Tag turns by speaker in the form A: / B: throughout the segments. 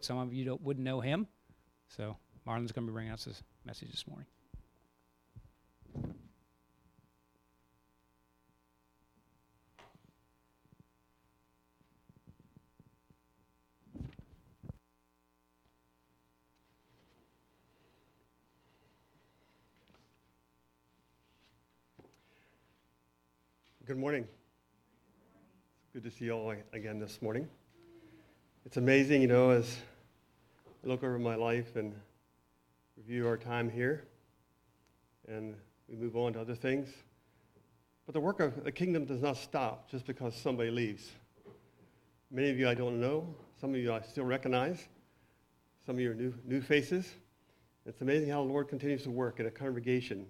A: Some of you wouldn't know him. So Marlon's going to be bringing us this message this morning.
B: Good morning. Good to see you all again this morning. It's amazing, as I look over my life and review our time here, and we move on to other things. But the work of the kingdom does not stop just because somebody leaves. Many of you I don't know. Some of you I still recognize. Some of you are new faces. It's amazing how the Lord continues to work in a congregation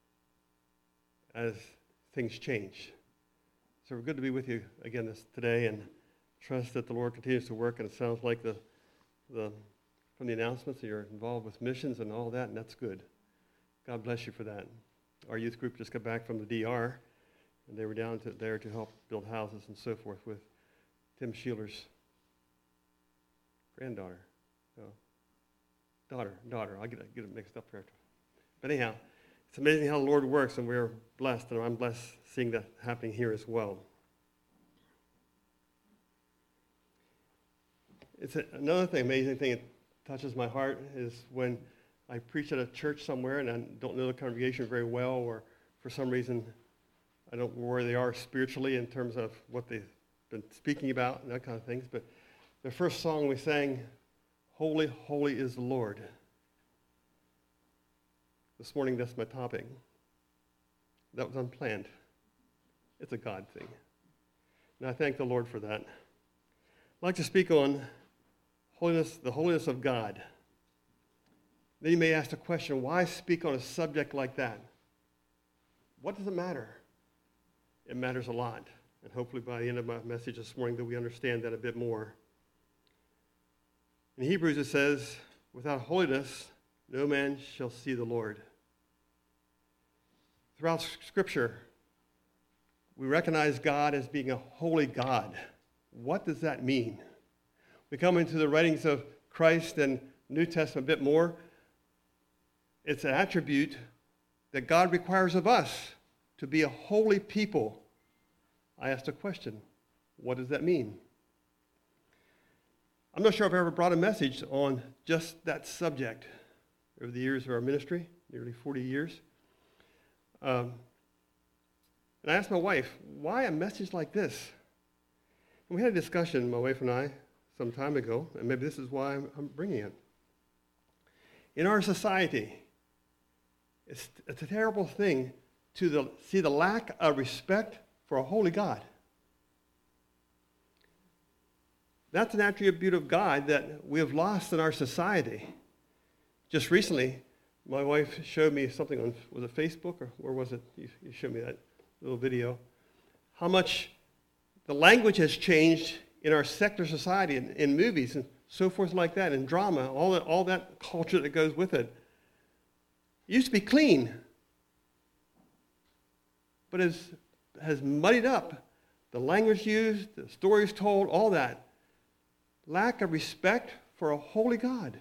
B: as things change. So we're good to be with you again today, and trust that the Lord continues to work. And it sounds like from the announcements that you're involved with missions and all that, and that's good. God bless you for that. Our youth group just got back from the DR, and they were down there to help build houses and so forth with Tim Sheeler's granddaughter. No, daughter. I get it mixed up here. But anyhow, it's amazing how the Lord works, and we're blessed, and I'm blessed seeing that happening here as well. It's another thing, amazing thing that touches my heart is when I preach at a church somewhere and I don't know the congregation very well, or for some reason I don't know where they are spiritually in terms of what they've been speaking about and that kind of things. But the first song we sang, "Holy, Holy is the Lord." This morning, that's my topic. That was unplanned. It's a God thing. And I thank the Lord for that. I'd like to speak on holiness, the holiness of God. Then you may ask the question, why speak on a subject like that? What does it matter? It matters a lot. And hopefully by the end of my message this morning that we understand that a bit more. In Hebrews it says, without holiness, no man shall see the Lord. Throughout Scripture, we recognize God as being a holy God. What does that mean? We come into the writings of Christ and New Testament a bit more. It's an attribute that God requires of us to be a holy people. I asked a question, what does that mean? I'm not sure if I've ever brought a message on just that subject over the years of our ministry, nearly 40 years. And I asked my wife, why a message like this? And we had a discussion, my wife and I, some time ago, and maybe this is why I'm bringing it. In our society, it's a terrible thing to see the lack of respect for a holy God. That's an attribute of God that we have lost in our society. Just recently, my wife showed me something on, was it Facebook or where was it? You showed me that little video. How much the language has changed in our secular society, in movies and so forth like that, in drama, all that culture that goes with it. It used to be clean, but it has muddied up the language used, the stories told, all that. Lack of respect for a holy God.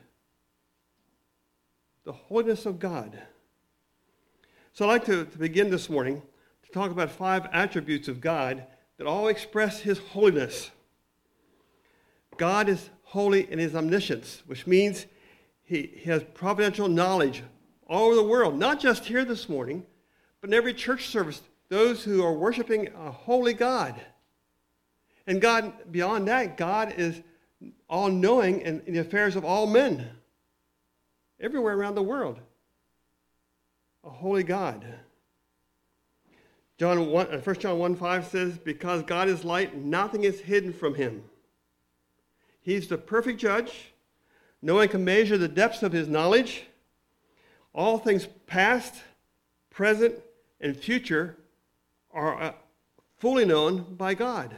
B: The holiness of God. So I'd like to begin this morning to talk about 5 attributes of God that all express his holiness. God is holy in his omniscience, which means he has providential knowledge all over the world, not just here this morning, but in every church service, those who are worshiping a holy God. And God, beyond that, God is all-knowing in the affairs of all men, everywhere around the world. A holy God. 1 John 1:5 says, because God is light, nothing is hidden from him. He's the perfect judge. No one can measure the depths of his knowledge. All things past, present, and future are fully known by God.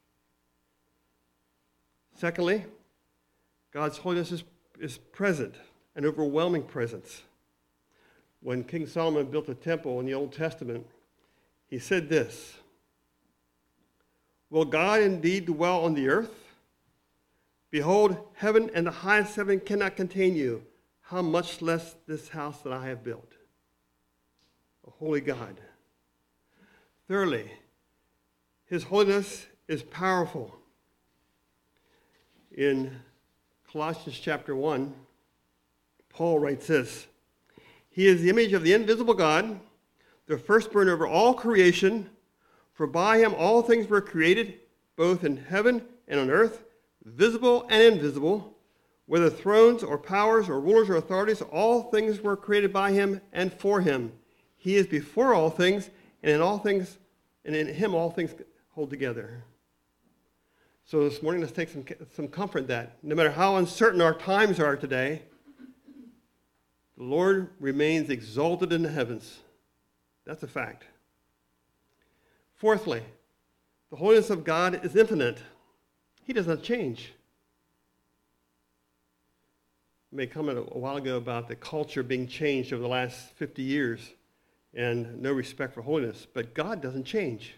B: Secondly, God's holiness is present, an overwhelming presence. When King Solomon built the temple in the Old Testament, he said this, will God indeed dwell on the earth? Behold, heaven and the highest heaven cannot contain you. How much less this house that I have built? A holy God. Thirdly, his holiness is powerful. In Colossians chapter 1, Paul writes this: He is the image of the invisible God, the firstborn over all creation, for by him all things were created, both in heaven and on earth, visible and invisible, whether thrones or powers or rulers or authorities, all things were created by him and for him. He is before all things, and in him all things hold together. So this morning, let's take some comfort that no matter how uncertain our times are today, the Lord remains exalted in the heavens. That's a fact. Fourthly, the holiness of God is infinite. He does not change. I made a comment a while ago about the culture being changed over the last 50 years and no respect for holiness, but God doesn't change.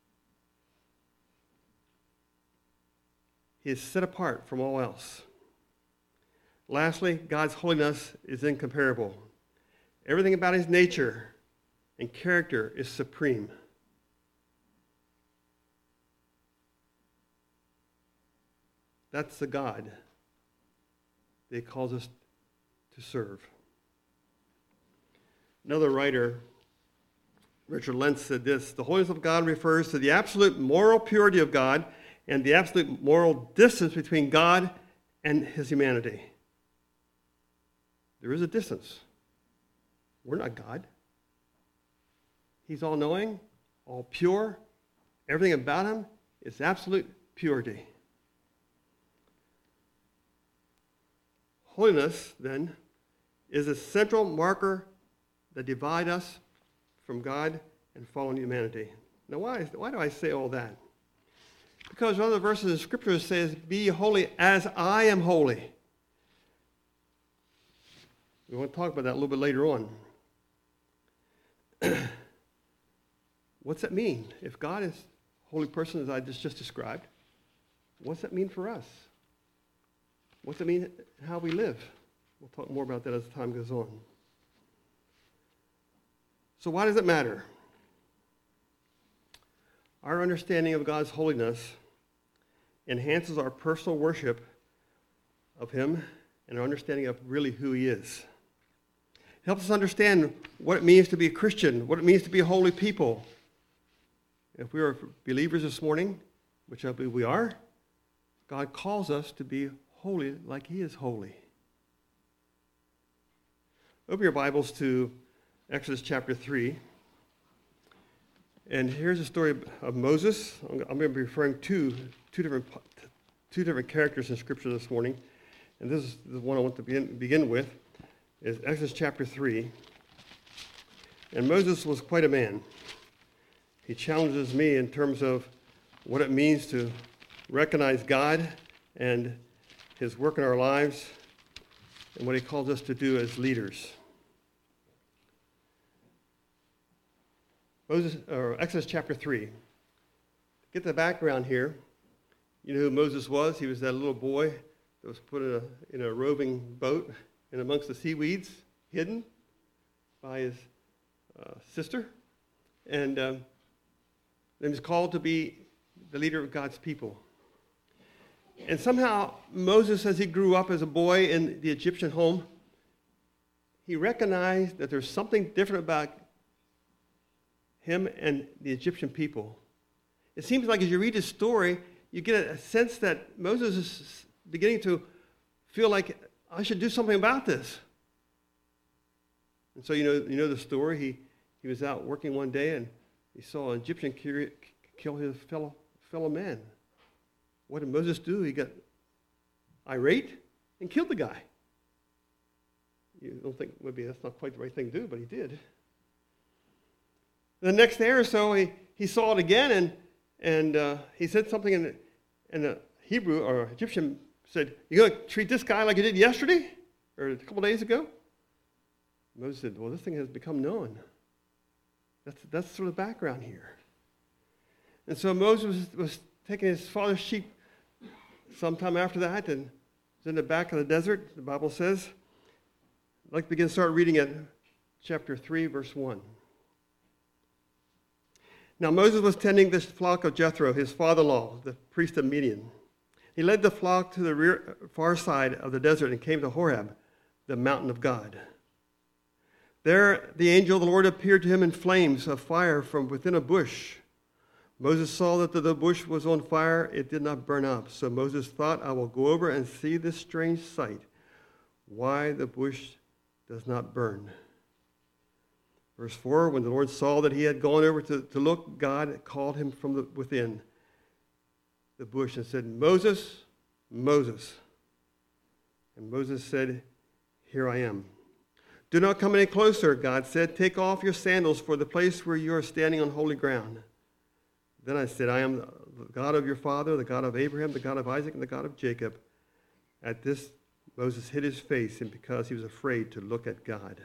B: He is set apart from all else. Lastly, God's holiness is incomparable. Everything about his nature and character is supreme. That's the God that he calls us to serve. Another writer, Richard Lentz, said this: the holiness of God refers to the absolute moral purity of God and the absolute moral distance between God and his humanity. There is a distance. We're not God. He's all-knowing, all pure. Everything about him is absolute purity. Holiness, then, is a central marker that divides us from God and fallen humanity. Now, why do I say all that? Because one of the verses in Scripture says, be holy as I am holy. We want to talk about that a little bit later on. What's that mean? If God is a holy person, as I just described, what's that mean for us? What's it mean how we live? We'll talk more about that as time goes on. So why does it matter? Our understanding of God's holiness enhances our personal worship of him and our understanding of really who he is. It helps us understand what it means to be a Christian, what it means to be a holy people. If we are believers this morning, which I believe we are, God calls us to be holy like he is holy. Open your Bibles to Exodus chapter 3. And here's a story of Moses. I'm going to be referring to two different characters in Scripture this morning. And this is the one I want to begin with, is Exodus chapter 3. And Moses was quite a man. He challenges me in terms of what it means to recognize God and his work in our lives and what he calls us to do as leaders. Exodus chapter 3. Get the background here. You know who Moses was? He was that little boy that was put in a roving boat and amongst the seaweeds, hidden by his sister. And then he was called to be the leader of God's people. And somehow Moses, as he grew up as a boy in the Egyptian home, he recognized that there's something different about him and the Egyptian people. It seems like as you read his story, you get a sense that Moses is beginning to feel like, I should do something about this. And so you know the story. He was out working one day and he saw an Egyptian kill his fellow man. What did Moses do? He got irate and killed the guy. You don't think maybe that's not quite the right thing to do, but he did. The next day or so, he saw it again, and he said something in the Hebrew or Egyptian, said, "You going to treat this guy like you did yesterday or a couple days ago?" Moses said, "Well, this thing has become known." That's sort of the background here. And so Moses was taking his father's sheep sometime after that, and it's in the back of the desert, the Bible says. I'd like to start reading at chapter 3, verse 1. Now Moses was tending the flock of Jethro, his father-in-law, the priest of Midian. He led the flock to the far side of the desert and came to Horeb, the mountain of God. There the angel of the Lord appeared to him in flames of fire from within a bush. Moses saw that the bush was on fire. It did not burn up. So Moses thought, I will go over and see this strange sight, why the bush does not burn. Verse 4, when the Lord saw that he had gone over to look, God called him from within the bush and said, Moses, Moses. And Moses said, here I am. Do not come any closer, God said. Take off your sandals, for the place where you are standing on holy ground. Then I said, I am the God of your father, the God of Abraham, the God of Isaac, and the God of Jacob. At this, Moses hid his face, and because he was afraid to look at God.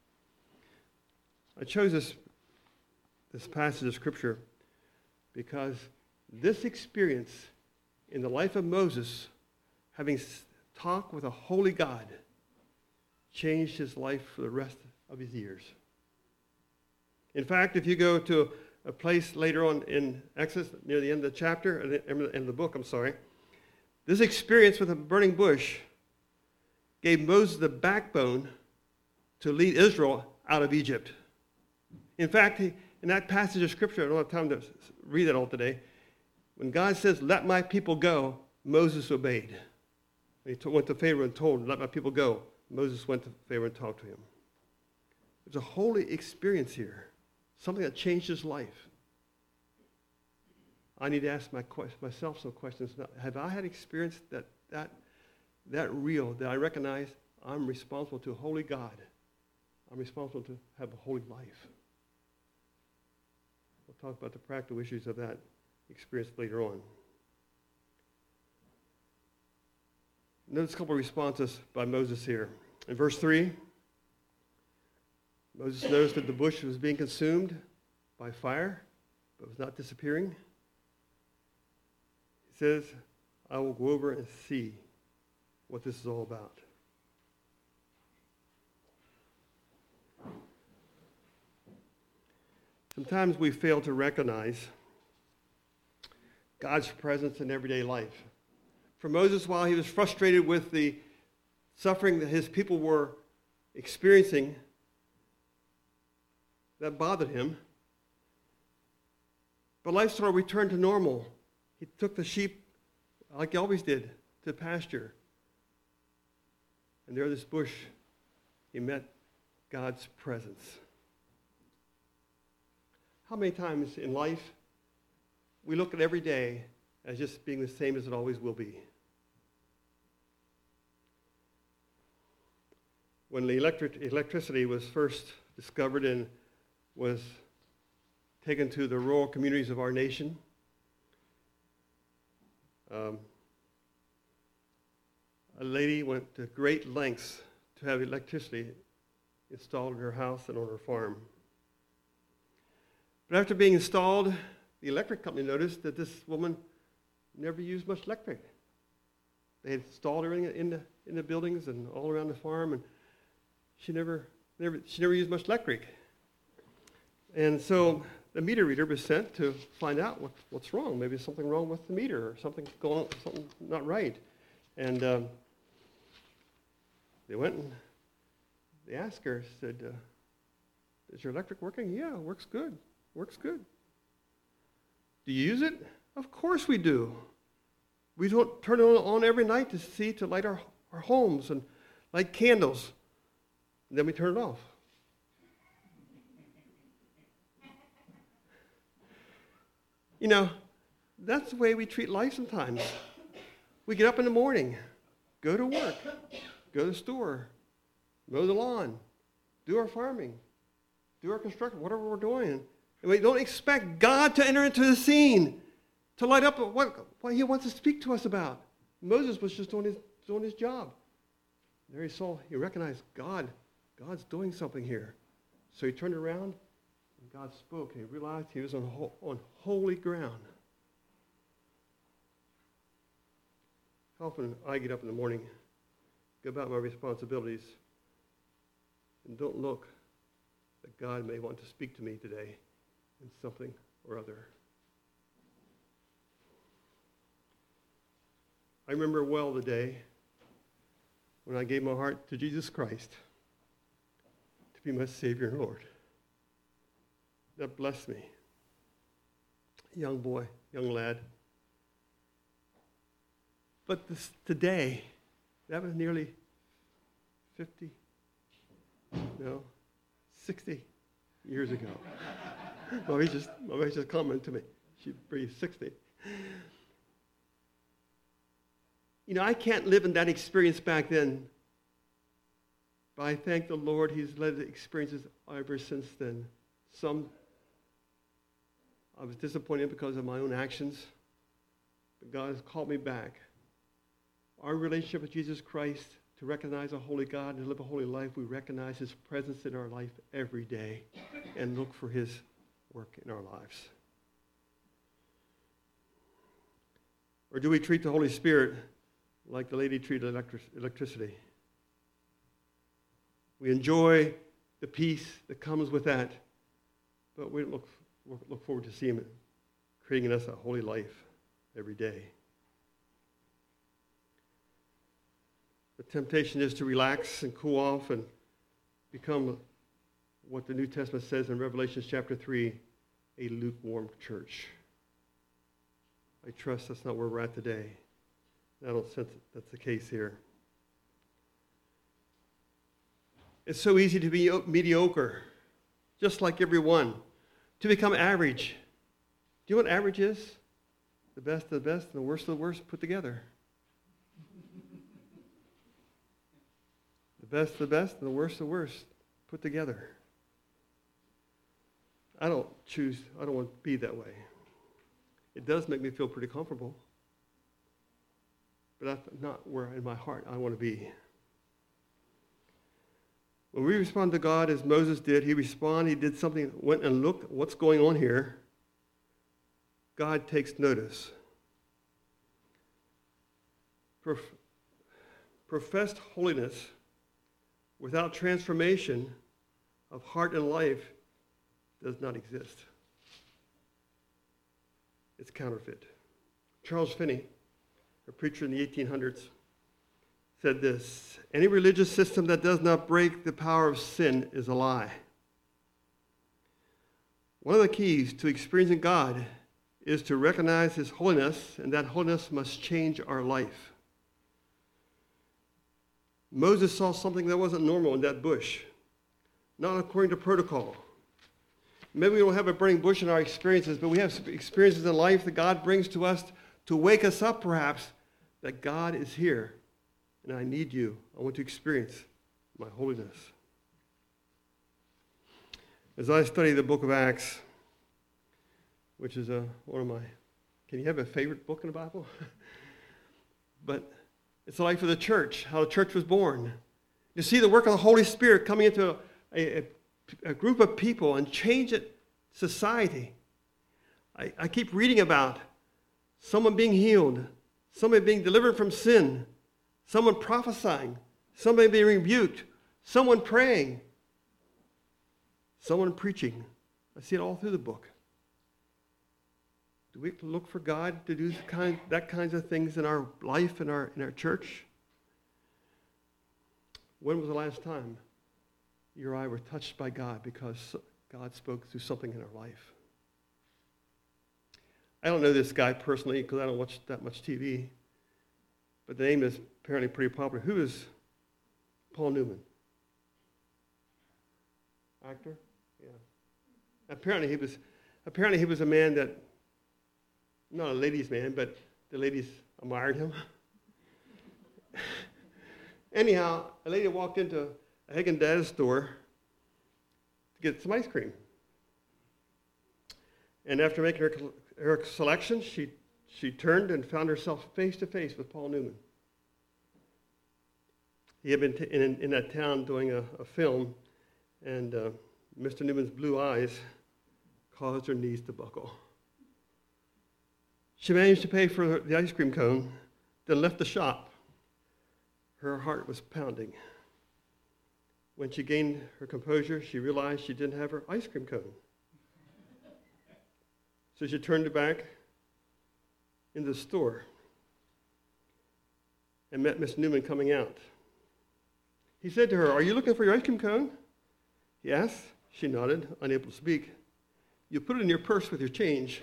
B: I chose this passage of Scripture because this experience in the life of Moses, having talked with a holy God, changed his life for the rest of his years. In fact, if you go to a place later on in Exodus, near the end of the chapter, in the book, this experience with a burning bush gave Moses the backbone to lead Israel out of Egypt. In fact, in that passage of Scripture, I don't have time to read it all today, when God says, let my people go, Moses obeyed. He went to Pharaoh and told him, let my people go. Moses went to Pharaoh and talked to him. There's a holy experience here, something that changed his life. I need to ask myself some questions. Have I had experience that real, that I recognize I'm responsible to a holy God? I'm responsible to have a holy life. We'll talk about the practical issues of that experience later on. Notice a couple of responses by Moses here. In verse 3, Moses noticed that the bush was being consumed by fire, but was not disappearing. He says, I will go over and see what this is all about. Sometimes we fail to recognize God's presence in everyday life. For Moses, while he was frustrated with the suffering that his people were experiencing, that bothered him. But life sort of returned to normal. He took the sheep, like he always did, to pasture. And there in this bush, he met God's presence. How many times in life we look at every day as just being the same as it always will be? When the electricity was first discovered and was taken to the rural communities of our nation, a lady went to great lengths to have electricity installed in her house and on her farm. But after being installed, the electric company noticed that this woman never used much electric. They had installed everything in the buildings and all around the farm, and she never used much electric. And so the meter reader was sent to find out what's wrong. Maybe there's something wrong with the meter or something not right. And they went and they asked her, said, is your electric working? Yeah, it works good. Works good. Do you use it? Of course we do. We don't turn it on every night to light our homes and light candles. And then we turn it off. You know, that's the way we treat life sometimes. We get up in the morning, go to work, go to the store, mow the lawn, do our farming, do our construction, whatever we're doing. And we don't expect God to enter into the scene, to light up what he wants to speak to us about. Moses was just doing his job. There he recognized God's doing something here. So he turned around, and God spoke, and he realized he was on holy ground. how often I get up in the morning, go about my responsibilities, and don't look that God may want to speak to me today in something or other. I remember well the day when I gave my heart to Jesus Christ to be my Savior and Lord. That blessed me. Young boy, young lad. But today, that was nearly 50, no, 60 years ago. My wife just commented to me. She breathed 60. You know, I can't live in that experience back then, but I thank the Lord He's led the experiences ever since then. Some I was disappointed because of my own actions, but God has called me back. Our relationship with Jesus Christ, to recognize a holy God and to live a holy life, we recognize His presence in our life every day and look for His work in our lives. Or do we treat the Holy Spirit like the lady treated electricity? We enjoy the peace that comes with that, but we don't look forward to seeing Him creating in us a holy life every day. The temptation is to relax and cool off and become what the New Testament says in Revelation chapter 3, a lukewarm church. I trust that's not where we're at today. I don't sense that's the case here. It's so easy to be mediocre, just like everyone, to become average. Do you know what average is? The best of the best and the worst of the worst put together. The best of the best and the worst of the worst put together. I don't want to be that way. It does make me feel pretty comfortable, but that's not where in my heart I want to be. When we respond to God as Moses did, he did something, went and looked what's going on here. God takes notice. Professed holiness without transformation of heart and life does not exist. It's counterfeit. Charles Finney, a preacher in the 1800s, said this: any religious system that does not break the power of sin is a lie. One of the keys to experiencing God is to recognize His holiness, and that holiness must change our life. Moses saw something that wasn't normal in that bush, not according to protocol. Maybe we don't have a burning bush in our experiences, but we have experiences in life that God brings to us to wake us up, perhaps, that God is here, and I need you. I want to experience my holiness. As I study the book of Acts, which is one of my, can you have a favorite book in the Bible? But it's the life of the church, how the church was born. You see the work of the Holy Spirit coming into a group of people and change society. I keep reading about someone being healed, somebody being delivered from sin, someone prophesying, somebody being rebuked, someone praying, someone preaching. I see it all through the book. Do we look for God to do that kinds of things in our life, in our church? When was the last time you or I were touched by God because God spoke through something in our life? I don't know this guy personally because I don't watch that much TV, but the name is apparently pretty popular. Who is Paul Newman? Actor? Yeah. Apparently he was a man that, not a ladies' man, but the ladies admired him. Anyhow, a lady walked into a Haagen-Dazs store to get some ice cream. And after making her selection, she turned and found herself face to face with Paul Newman. He had been in that town doing a film, and Mr. Newman's blue eyes caused her knees to buckle. She managed to pay for the ice cream cone, then left the shop. Her heart was pounding. When she gained her composure, she realized she didn't have her ice cream cone. So she turned back into the store and met Miss Newman coming out. He said to her, "Are you looking for your ice cream cone?" He asked. She nodded, unable to speak. "You put it in your purse with your change."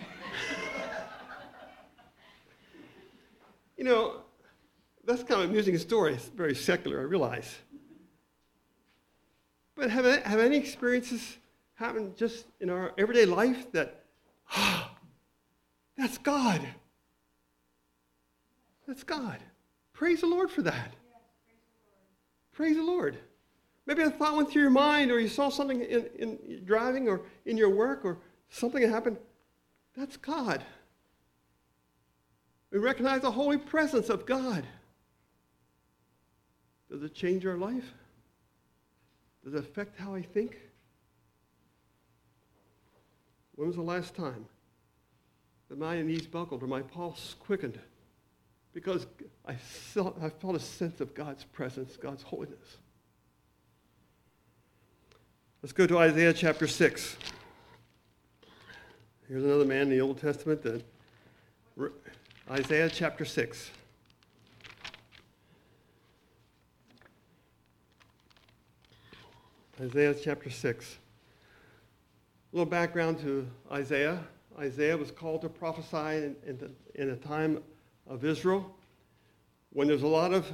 B: You know, that's kind of an amusing story. It's very secular, I realize. But have any experiences happened just in our everyday life that, that's God. That's God. Praise the Lord for that. Praise the Lord. Maybe a thought went through your mind, or you saw something in driving or in your work, or something that happened. That's God. We recognize the holy presence of God. Does it change our life? Does it affect how I think? When was the last time that my knees buckled or my pulse quickened? Because I felt a sense of God's presence, God's holiness. Let's go to Isaiah chapter 6. Here's another man in the Old Testament that Isaiah chapter 6. Isaiah chapter 6. A little background to Isaiah. Isaiah was called to prophesy in a time of Israel when there's a lot of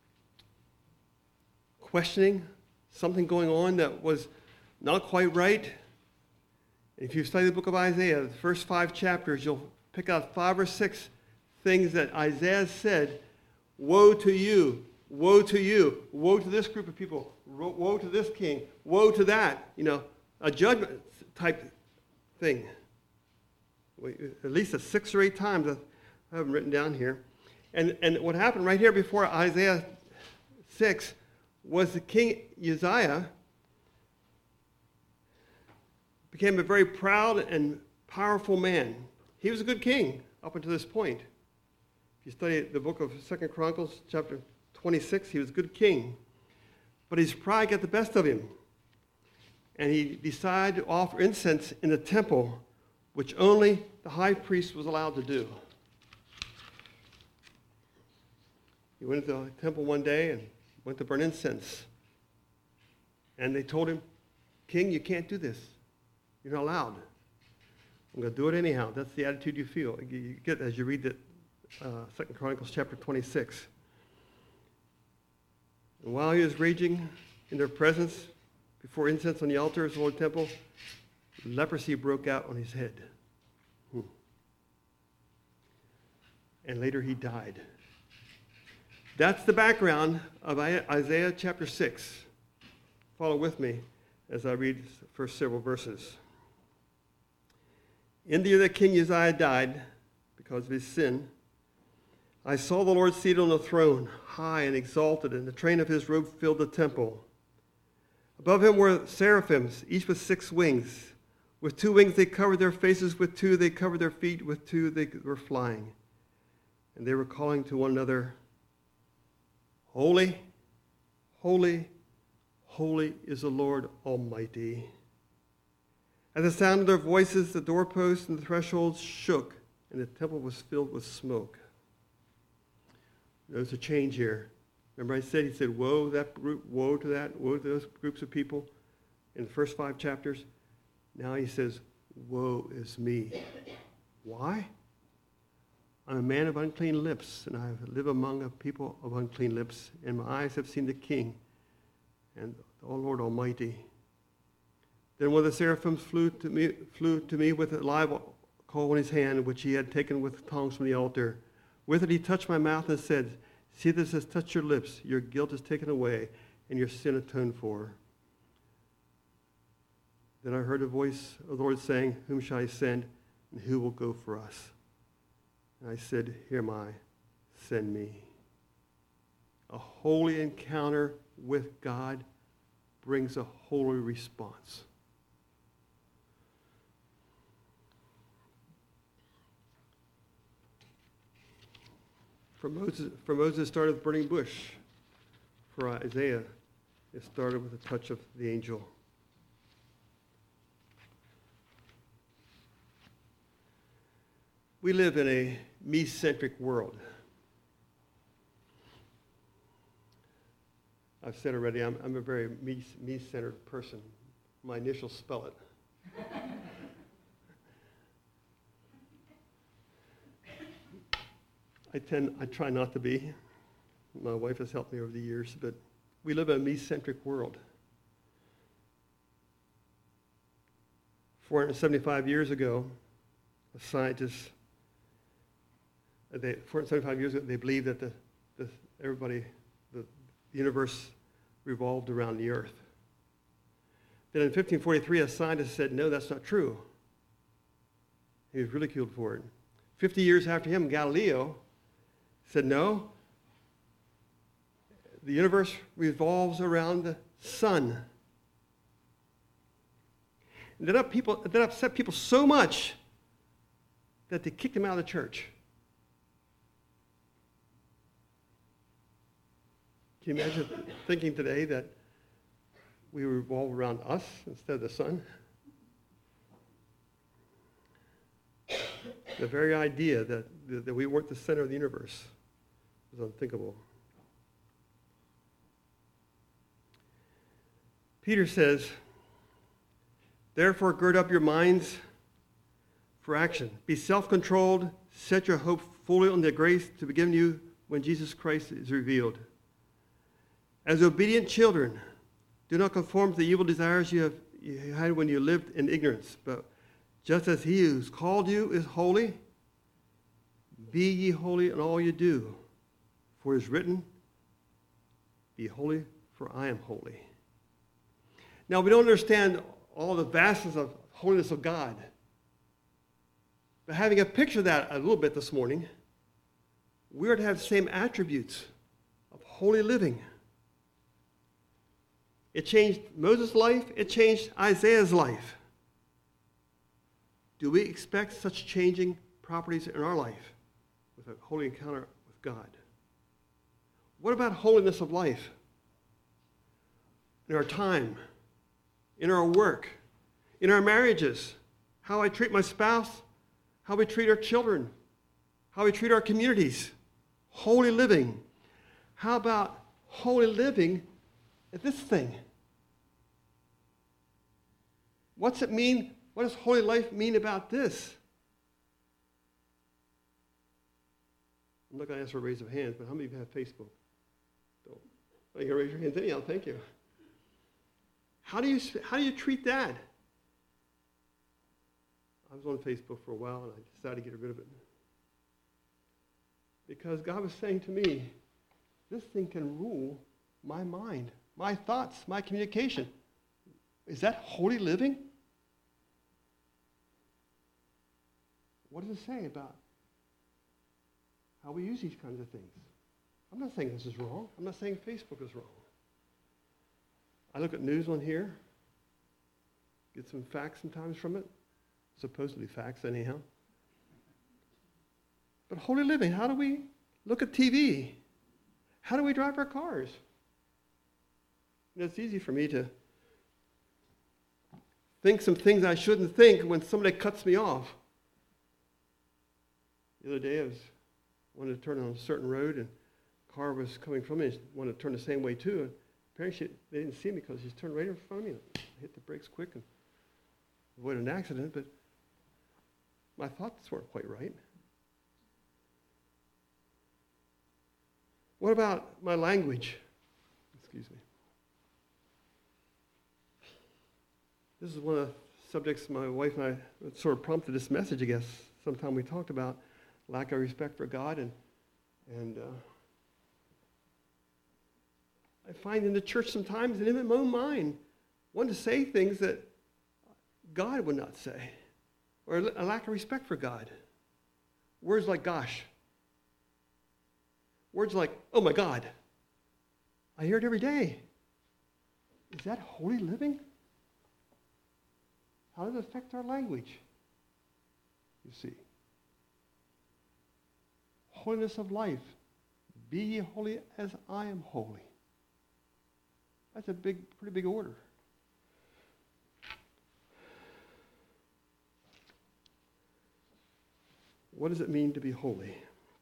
B: questioning, something going on that was not quite right. If you study the book of Isaiah, the first 5 chapters, you'll pick out 5 or 6 things that Isaiah said, woe to you, woe to you, woe to this group of people, woe to this king, woe to that, a judgment type thing. At least 6 or 8 times, I have them written down here. And what happened right here before Isaiah 6 was the king Uzziah became a very proud and powerful man. He was a good king up until this point. If you study the book of 2 Chronicles, chapter 26, he was a good king. But his pride got the best of him. And he decided to offer incense in the temple, which only the high priest was allowed to do. He went to the temple one day and went to burn incense. And they told him, "King, you can't do this. You're not allowed. I'm going to do it anyhow." That's the attitude you feel. You get as you read the 2 Chronicles chapter 26. And while he was raging in their presence before incense on the altar of the Lord temple, leprosy broke out on his head. And later he died. That's the background of Isaiah chapter 6. Follow with me as I read the first several verses. In the year that King Uzziah died, because of his sin, I saw the Lord seated on the throne, high and exalted, and the train of his robe filled the temple. Above him were seraphims, each with 6 wings. With 2 wings they covered their faces, with 2 they covered their feet, with 2 they were flying. And they were calling to one another, "Holy, holy, holy is the Lord Almighty." At the sound of their voices, the doorposts and the thresholds shook, and the temple was filled with smoke. There's a change here. Remember he said, woe to that group, woe to that, woe to those groups of people in the first 5 chapters. Now he says, woe is me. Why? I'm a man of unclean lips, and I live among a people of unclean lips, and my eyes have seen the King, and the Lord Almighty. Then one of the seraphims flew to me with a live coal in his hand, which he had taken with tongs from the altar. With it he touched my mouth and said, "See, this has touched your lips. Your guilt is taken away, and your sin atoned for." Then I heard a voice of the Lord saying, "Whom shall I send, and who will go for us?" And I said, "Here am I, send me." A holy encounter with God brings a holy response. For Moses, it started with burning bush. For Isaiah, it started with a touch of the angel. We live in a me-centric world. I've said already, I'm a very me-centered person. My initials spell it. I try not to be. My wife has helped me over the years, but we live in a me-centric world. 475 years ago, a scientist, 475 years ago, they believed that the universe revolved around the earth. Then in 1543, a scientist said, no, that's not true. He was ridiculed for it. 50 years after him, Galileo said, no, the universe revolves around the sun. And that upset people so much that they kicked him out of the church. Can you imagine thinking today that we revolve around us instead of the sun? The very idea that we weren't the center of the universe was unthinkable. Peter says, therefore gird up your minds for action. Be self-controlled. Set your hope fully on the grace to be given you when Jesus Christ is revealed. As obedient children, do not conform to the evil desires you had when you lived in ignorance, but just as he who's called you is holy, be ye holy in all you do. For it is written, be holy, for I am holy. Now, we don't understand all the vastness of holiness of God. But having a picture of that a little bit this morning, we are to have the same attributes of holy living. It changed Moses' life. It changed Isaiah's life. Do we expect such changing properties in our life with a holy encounter with God? What about holiness of life? In our time, in our work, in our marriages, how I treat my spouse, how we treat our children, how we treat our communities. Holy living. How about holy living at this thing? What's it mean? What does holy life mean about this? I'm not going to ask for a raise of hands, but how many of you have Facebook? Don't. Oh, you can raise your hands anyhow. Thank you. How do you treat that? I was on Facebook for a while, and I decided to get rid of it. Because God was saying to me, this thing can rule my mind, my thoughts, my communication. Is that holy living? What does it say about how we use these kinds of things? I'm not saying this is wrong. I'm not saying Facebook is wrong. I look at news on here, get some facts sometimes from it, supposedly facts anyhow. But holy living, how do we look at TV? How do we drive our cars? It's easy for me to think some things I shouldn't think when somebody cuts me off. The other day I wanted to turn on a certain road, and a car was coming from me and wanted to turn the same way too. And apparently they didn't see me because she turned right in front of me. I hit the brakes quick and avoided an accident, but my thoughts weren't quite right. What about my language? Excuse me. This is one of the subjects my wife and I sort of prompted this message, I guess. Sometime we talked about lack of respect for God, and I find in the church sometimes, and in my own mind, want to say things that God would not say, or a lack of respect for God. Words like gosh. Words like, oh my God. I hear it every day. Is that holy living? How does it affect our language? You see. Holiness of life. be ye holy as I am holy. That's a pretty big order. What does it mean to be holy?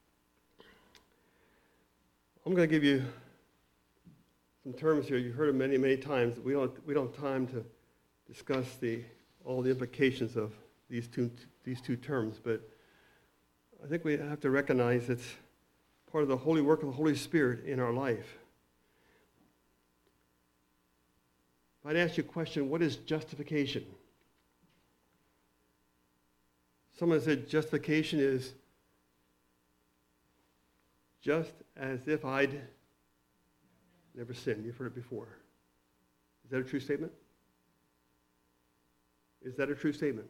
B: I'm going to give you some terms here. You've heard them many, many times. We don't have time to discuss all the implications of these two terms, but I think we have to recognize it's part of the holy work of the Holy Spirit in our life. If I'd ask you a question, what is justification? Someone said justification is just as if I'd never sinned. You've heard it before. Is that a true statement? Is that a true statement?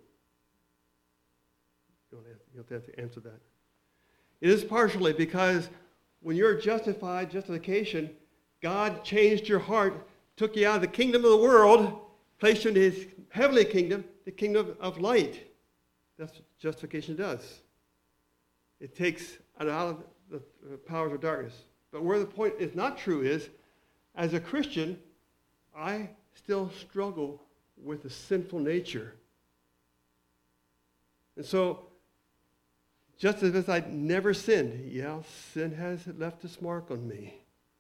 B: You don't have to answer that. It is partially because when you're justified, justification, God changed your heart, took you out of the kingdom of the world, placed you in his heavenly kingdom, the kingdom of light. That's what justification does. It takes out of the powers of darkness. But where the point is not true is, as a Christian, I still struggle with a sinful nature. And so, just as if I'd never sinned, sin has left its mark on me.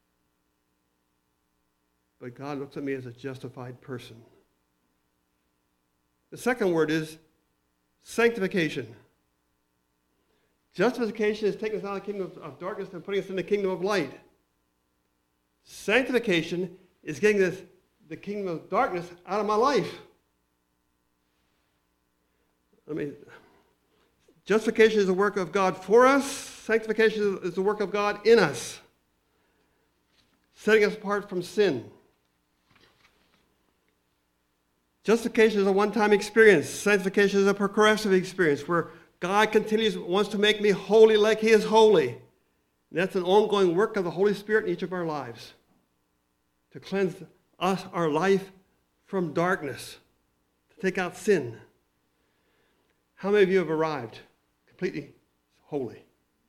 B: But God looks at me as a justified person. The second word is sanctification. Justification is taking us out of the kingdom of darkness and putting us in the kingdom of light. Sanctification is getting the kingdom of darkness out of my life. Justification is the work of God for us. Sanctification is the work of God in us, setting us apart from sin. Justification is a one-time experience. Sanctification is a progressive experience where God wants to make me holy like he is holy. And that's an ongoing work of the Holy Spirit in each of our lives to cleanse our life from darkness, to take out sin. How many of you have arrived completely holy?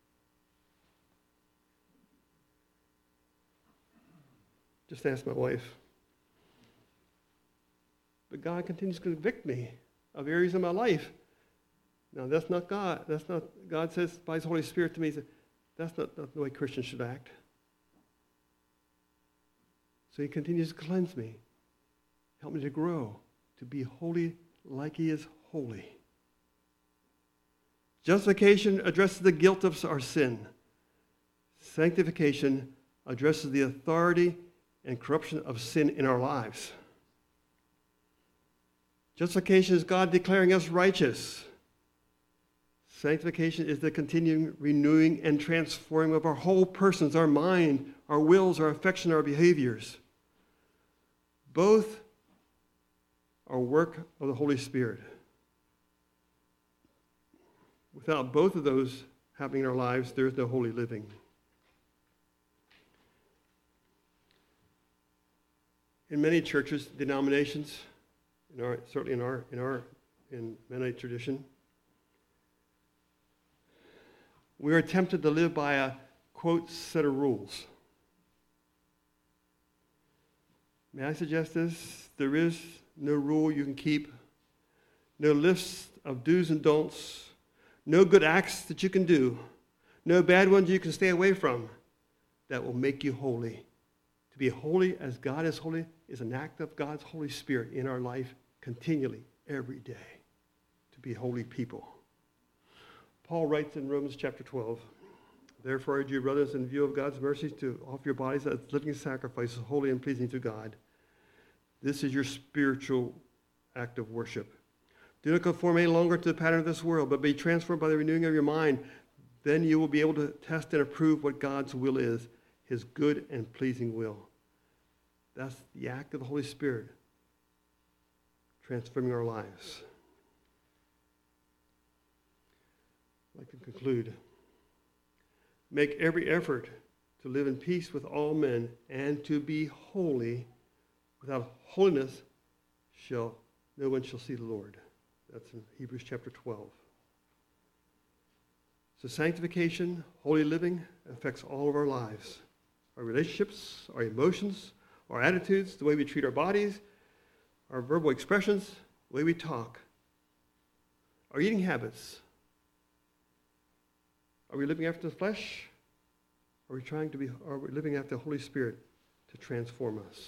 B: Just ask my wife. But God continues to convict me of areas of my life. Now, that's not God. God says by his Holy Spirit to me, that's not the way Christians should act. So he continues to cleanse me, help me to grow, to be holy like he is holy. Justification addresses the guilt of our sin. Sanctification addresses the authority and corruption of sin in our lives. Justification is God declaring us righteous. Sanctification is the continuing renewing and transforming of our whole persons, our mind, our wills, our affection, our behaviors. Both are work of the Holy Spirit. Without both of those happening in our lives, there is no holy living. In many churches, denominations, certainly in Mennonite tradition, we are tempted to live by a, quote, set of rules. May I suggest this? There is no rule you can keep, no list of do's and don'ts, no good acts that you can do, no bad ones you can stay away from that will make you holy. To be holy as God is holy is an act of God's Holy Spirit in our life continually, every day, to be holy people. Paul writes in Romans chapter 12, "Therefore, I urge you, brothers, in view of God's mercies, to offer your bodies as living sacrifices, holy and pleasing to God. This is your spiritual act of worship. Do not conform any longer to the pattern of this world, but be transformed by the renewing of your mind. Then you will be able to test and approve what God's will is, his good and pleasing will." That's the act of the Holy Spirit transforming our lives. I'd like to conclude. Make every effort to live in peace with all men and to be holy. Without holiness, no one shall see the Lord. That's in Hebrews chapter 12. So sanctification, holy living, affects all of our lives. Our relationships, our emotions, our attitudes, the way we treat our bodies, our verbal expressions, the way we talk, our eating habits. Are we living after the flesh? Are we living after the Holy Spirit to transform us?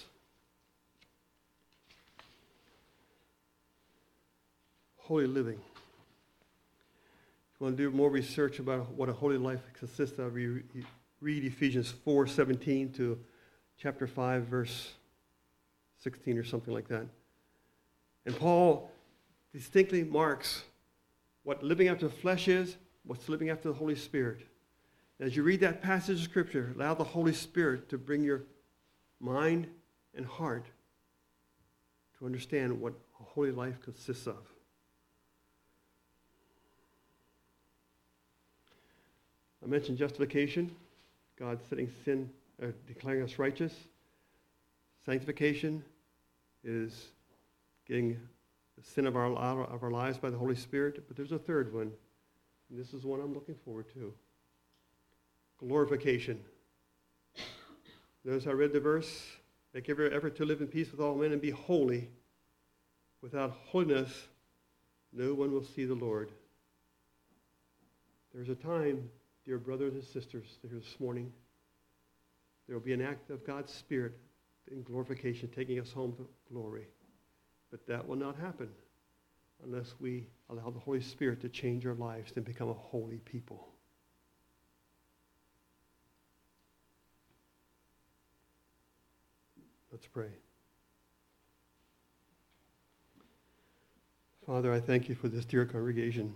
B: Holy living. If you want to do more research about what a holy life consists of, you read Ephesians 4:17 to chapter 5, verse 16 or something like that. And Paul distinctly marks what living after the flesh is, what's living after the Holy Spirit. As you read that passage of Scripture, allow the Holy Spirit to bring your mind and heart to understand what a holy life consists of. I mentioned justification, God setting sin, declaring us righteous. Sanctification is getting the sin of our lives by the Holy Spirit. But there's a third one, and this is one I'm looking forward to. Glorification. Notice I read the verse, make every effort to live in peace with all men and be holy. Without holiness, no one will see the Lord. There's a time, dear brothers and sisters, here this morning, there will be an act of God's Spirit in glorification, taking us home to glory. But that will not happen unless we allow the Holy Spirit to change our lives and become a holy people. Let's pray. Father, I thank you for this dear congregation.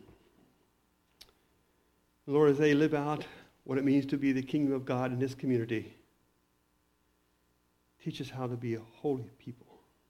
B: Lord, as they live out what it means to be the kingdom of God in this community, teach us how to be a holy people.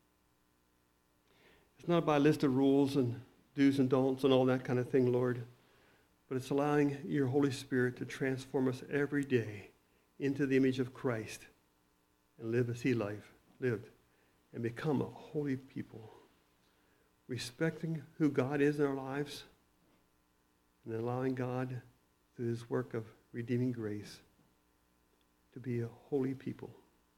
B: It's not by a list of rules and do's and don'ts and all that kind of thing, Lord, but it's allowing your Holy Spirit to transform us every day into the image of Christ and live as he lived and become a holy people, respecting who God is in our lives and allowing God, through his work of redeeming grace, to be a holy people.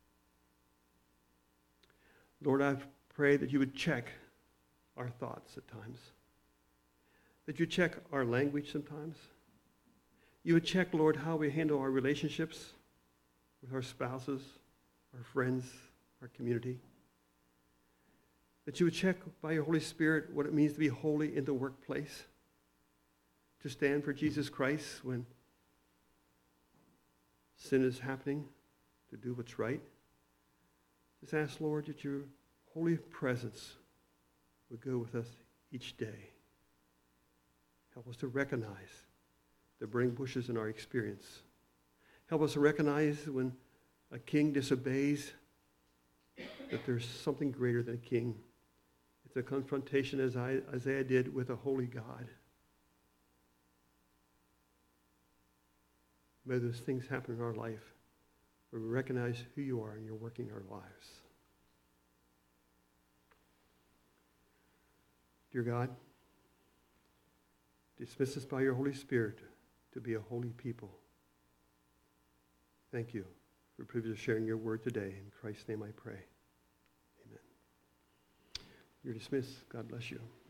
B: Lord, I pray that you would check our thoughts at times, that you check our language sometimes. You would check, Lord, how we handle our relationships with our spouses, our friends, our community. That you would check by your Holy Spirit what it means to be holy in the workplace, to stand for Jesus Christ when sin is happening, to do what's right. Just ask, Lord, that your holy presence would go with us each day. Help us to recognize the burning bushes in our experience. Help us to recognize when a king disobeys that there's something greater than a king. It's a confrontation, as Isaiah did, with a holy God. May those things happen in our life where we recognize who you are and you're working in our lives. Dear God, dismiss us by your Holy Spirit to be a holy people. Thank you for the privilege of sharing your word today. In Christ's name I pray. Amen. You're dismissed. God bless you.